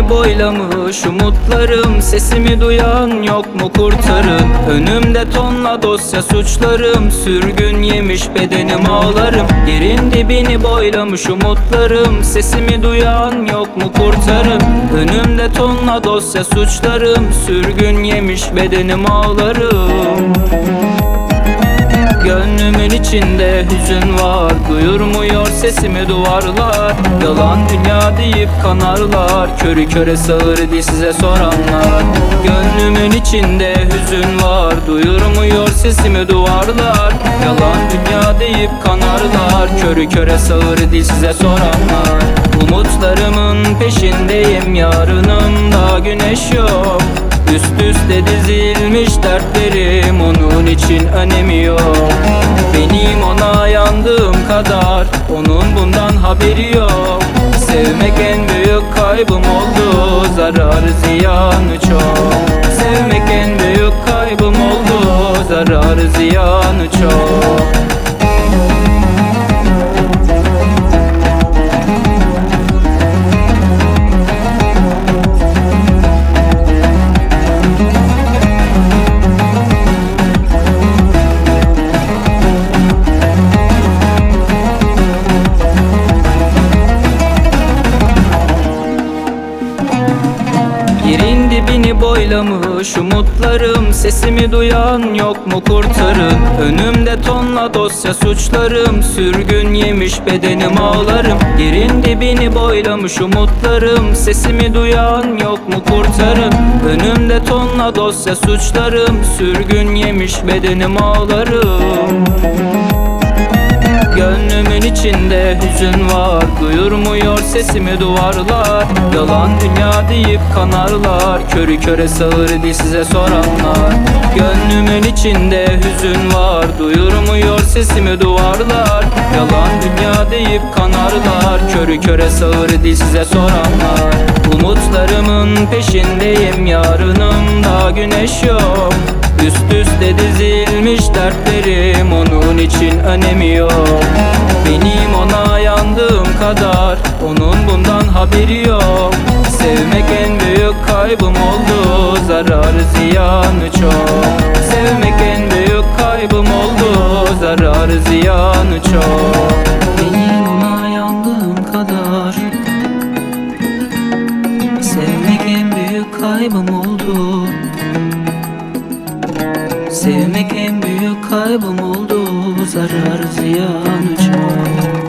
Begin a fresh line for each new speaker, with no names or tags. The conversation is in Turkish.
boylamış umutlarım, sesimi duyan yok mu kurtarın? Önümde tonla dosya suçlarım, sürgün yemiş bedenim ağlarım. Yerin dibini boylamış umutlarım, sesimi duyan yok mu kurtarın? Önümde tonla dosya suçlarım, sürgün yemiş bedenim ağlarım. Gönlümün içinde hüzün var, duyurmuyor sesimi duvarlar. Yalan dünya deyip kanarlar, körü köre sağır di size soranlar. Gönlümün içinde hüzün var, duyurmuyor sesimi duvarlar. Yalan dünya deyip kanarlar, körü köre sağır di size soranlar. Umutlarımın peşindeyim, yarınımda güneş yok. Üst üste dizilmiş dertlerim, onun için önemi yok. Benim ona yandığım kadar onun bundan haberi yok. Sevmek en büyük kaybım oldu, zararı ziyanı çok. Sevmek en büyük kaybım oldu, zararı ziyanı çok. Yerin dibini boylamış umutlarım, sesimi duyan yok mu kurtarın? Önümde tonla dosya suçlarım, sürgün yemiş bedenim ağlarım. Yerin dibini boylamış umutlarım, sesimi duyan yok mu kurtarın? Önümde tonla dosya suçlarım, sürgün yemiş bedenim ağlarım. Gönlümün içinde hüzün var, duyurmuyor sesimi duvarlar. Yalan dünya deyip kanarlar, körü köre sağır di size soranlar. Gönlümün içinde hüzün var, duyurmuyor sesimi duvarlar. Yalan dünya deyip kanarlar, körü köre sağır di size soranlar. Umutlarımın peşindeyim, yarınımda güneş yok. Üst üste dizilmiş dertlerim, onun için önemi yok. Benim ona yandığım kadar onun bundan haberi yok. Sevmek en büyük kaybım oldu, zararı ziyanı çok. Sevmek en büyük kaybım oldu, zararı ziyanı çok. Benim ona yandığım kadar sevmek en büyük kaybım oldu. Sevmek en büyük kaybım oldu, zararı ziyanı çok.